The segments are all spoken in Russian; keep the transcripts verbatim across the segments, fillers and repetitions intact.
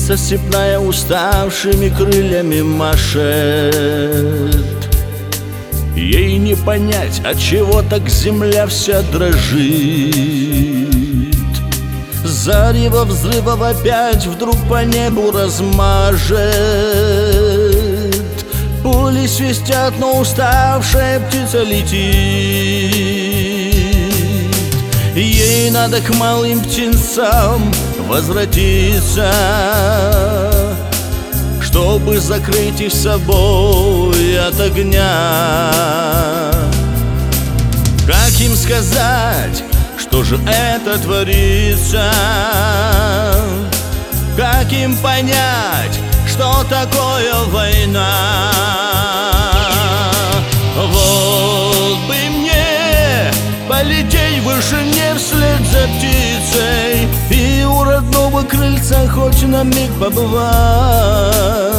Птица степная уставшими крыльями машет. Ей не понять, от чего так земля вся дрожит. Зарево взрывов опять вдруг по небу размажет. Пули свистят, но уставшая птица летит. Ей надо к малым птенцам возвратиться, чтобы закрыть их собой от огня. Как им сказать, что же это творится? Как им понять, что такое война? Вот бы мне полететь выше, не вслед за птицей, и у родного крыльца хоть на миг побывать.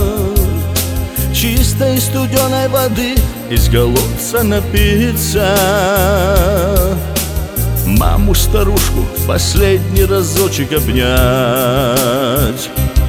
Чистой студеной воды из колодца напиться, маму-старушку в последний разочек обнять.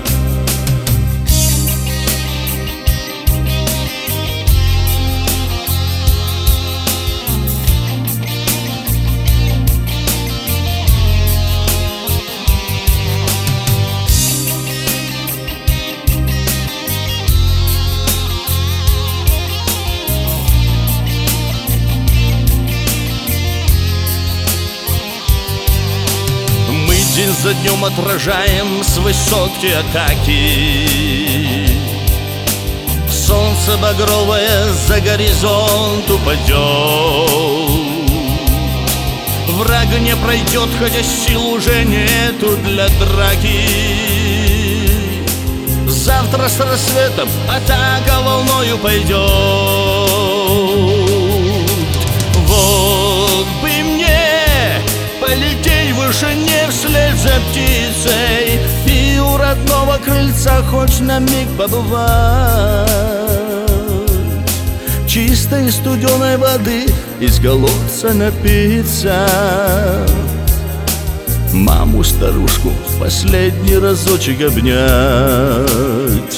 День за днем отражаем с высотки атаки. Солнце багровое за горизонт упадет. Враг не пройдет, хотя сил уже нету для драки. Завтра с рассветом атака волною пойдет. Вот бы мне полететь выше, не вслед за птицей, и у родного крыльца хоть на миг побывать. Чистой студеной воды из колодца напиться, маму-старушку в последний разочек обнять.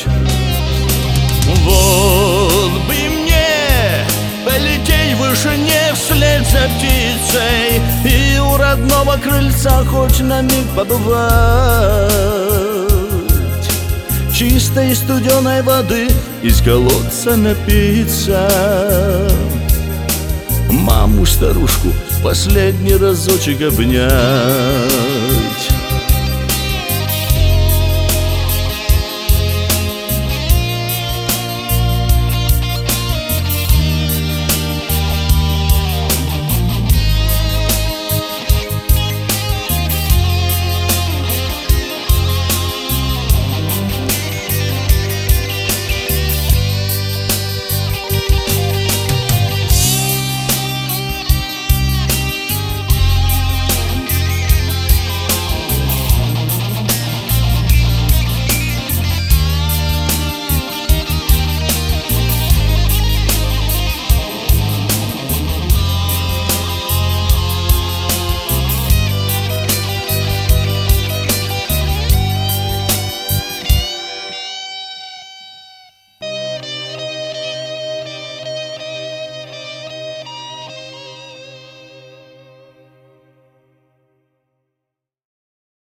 Вот бы мне полететь выше, не вслед за птицей, и у родного крыльца хоть на миг побывать. Чистой студеной воды из колодца напиться, маму-старушку в последний разочек обнять.